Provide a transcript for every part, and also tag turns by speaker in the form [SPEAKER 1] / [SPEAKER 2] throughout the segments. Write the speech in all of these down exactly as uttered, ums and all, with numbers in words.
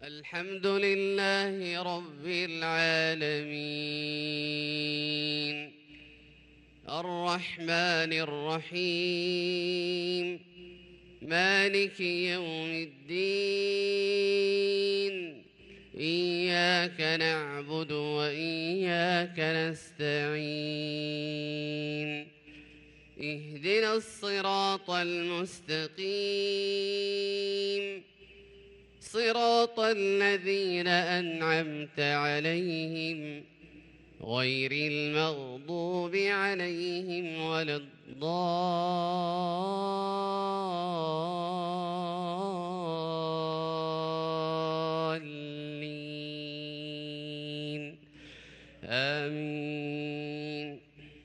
[SPEAKER 1] الحمد لله رب العالمين الرحمن الرحيم مالك يوم الدين إياك نعبد وإياك نستعين اهدنا الصراط المستقيم صراط الذين أنعمت عليهم غير المغضوب عليهم ولا الضالين آمين.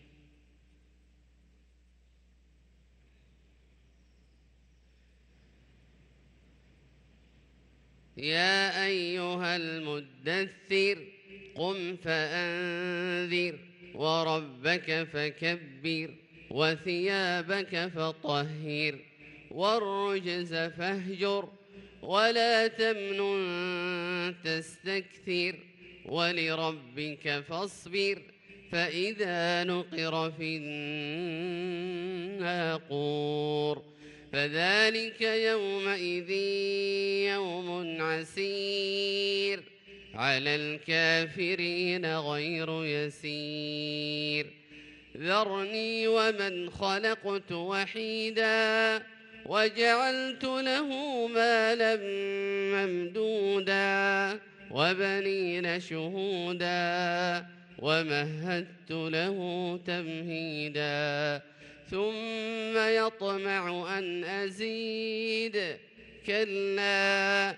[SPEAKER 1] يا أيها المدثر قم فأنذر وربك فكبر وثيابك فطهر والرجز فاهجر ولا تمنن تستكثر ولربك فاصبر فإذا نقر في الناقور فذلك يومئذ يوم عسير على الكافرين غير يسير ذرني ومن خلقت وحيدا وجعلت له مالا ممدودا وبنين شهودا ومهدت له تمهيدا ثم يطمع أن أزيد كلا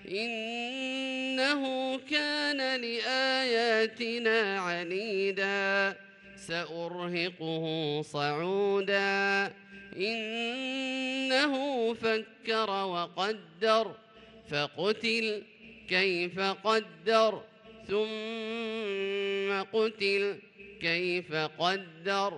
[SPEAKER 1] إنه كان لآياتنا عنيدا سأرهقه صعودا إنه فكر وقدر فقتل كيف قدر ثم قتل كيف قدر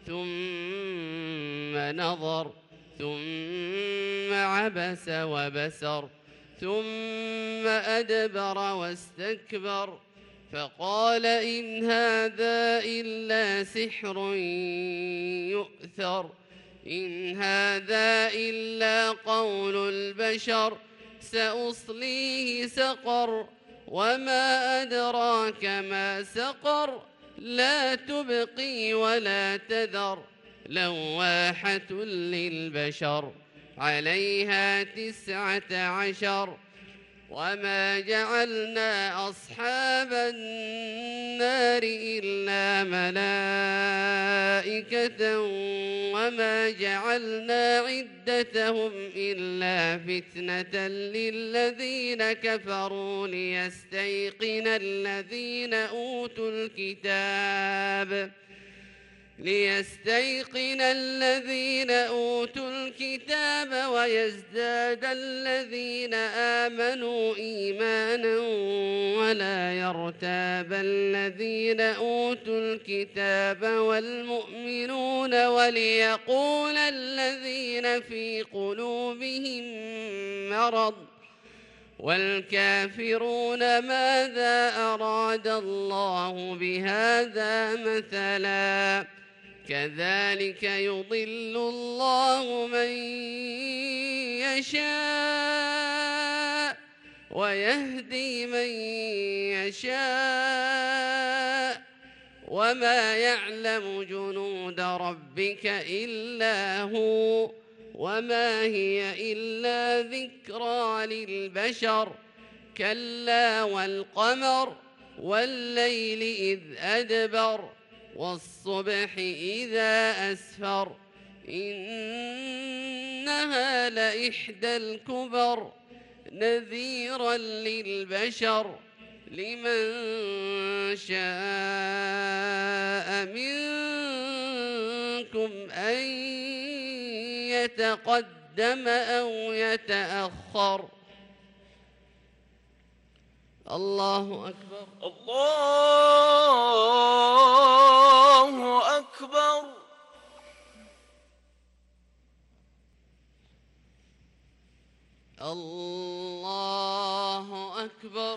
[SPEAKER 1] ثم نظر ثم عبس وبسر ثم أدبر واستكبر فقال إن هذا إلا سحر يؤثر إن هذا إلا قول البشر سأصليه سقر وما أدراك ما سقر لا تبقي ولا تذر لواحة للبشر عليها تسعة عشر وما جعلنا أصحاب النار إلا ملائكة وما جعلنا عدتهم إلا فتنة للذين كفروا ليستيقن الذين أوتوا الكتاب ليستيقن الذين أوتوا الكتاب ويزداد الذين آمنوا إيمانا ولا يرتاب الذين أوتوا الكتاب والمؤمنون وليقول الذين في قلوبهم مرض والكافرون ماذا أراد الله بهذا مثلا كذلك يضل الله من يشاء ويهدي من يشاء وما يعلم جنود ربك إلا هو وما هي إلا ذكرى للبشر كلا والقمر والليل إذ أدبر والصبح إذا أسفر إنها لإحدى الكبر نذيرا للبشر لمن شاء منكم أن يتقدم أو يتأخر. الله أكبر
[SPEAKER 2] الله أكبر.
[SPEAKER 1] الله أكبر.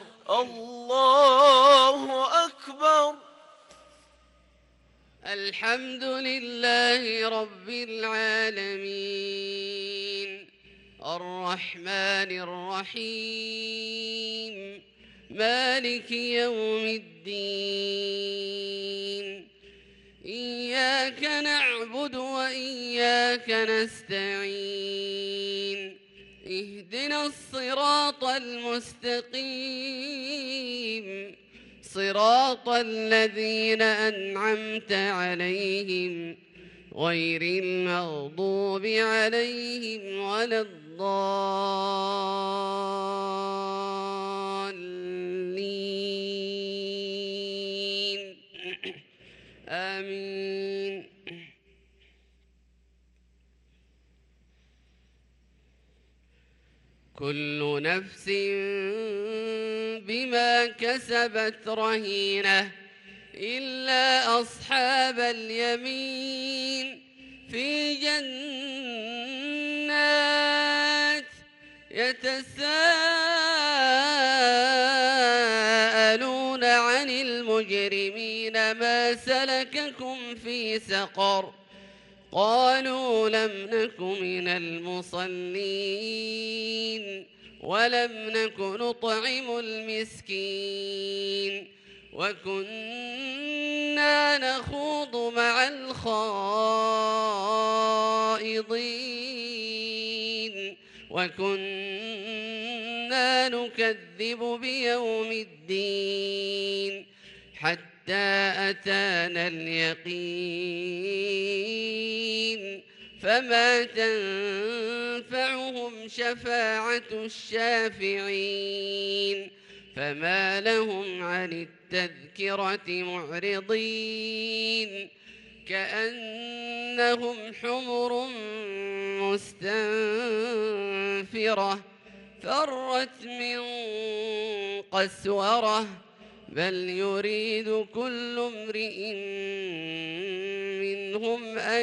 [SPEAKER 2] الله أكبر.
[SPEAKER 1] الحمد لله رب العالمين الرحمن الرحيم مالك يوم الدين إياك نعبد وإياك نستعين اهدنا الصراط المستقيم صراط الذين أنعمت عليهم غير المغضوب عليهم ولا الضالين آمين. كل نفس بما كسبت رهينة إلا أصحاب اليمين في جنات يتساءلون عن المجرمين ما سلككم في سقر قالوا لم نك من المصلين ولم نك نطعم المسكين وكنا نخوض مع الخائضين وكنا نكذب بيوم الدين حتى أتانا اليقين فما تنفعهم شفاعة الشافعين فما لهم عن التذكرة معرضين كأنهم حمر مستنفرة فرت من قسورة بل يريد كل امرئ منهم أن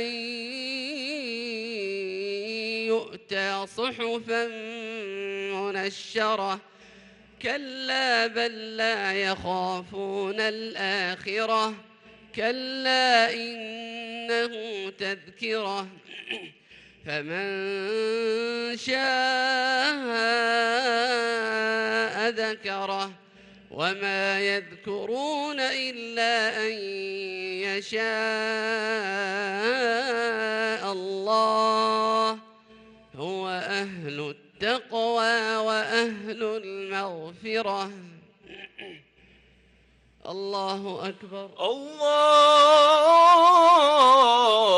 [SPEAKER 1] يؤتى صحفا منشرة كلا بل لا يخافون الآخرة كلا إنه تذكرة فمن شاء ذكره وما يذكرون إلا أن يشاء الله هو أهل التقوى وأهل المغفرة. الله أكبر.
[SPEAKER 2] الله